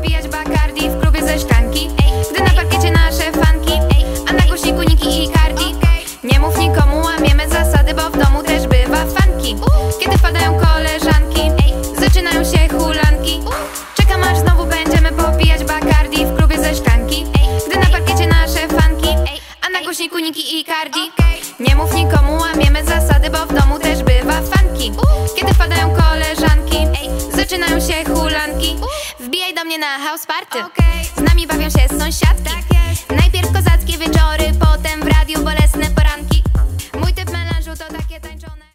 popijać Bacardi w klubie ze szklanki. Gdy na parkiecie nasze fanki, a na głośniku Nicki i Cardi. Nie mów nikomu, łamiemy zasady, bo w domu też bywa funky. Kiedy wpadają koleżanki, zaczynają się hulanki. Czekam aż znowu będziemy popijać Bacardi w klubie ze szklanki. Gdy na parkiecie nasze fanki, a na głośniku Nicki i Cardi. Nie mów nikomu, łamiemy zasady, bo w domu też bywa funky. Kiedy wpadają koleżanki, zaczynają się hulanki. Wbijaj do mnie na house party, z nami bawią się sąsiadki.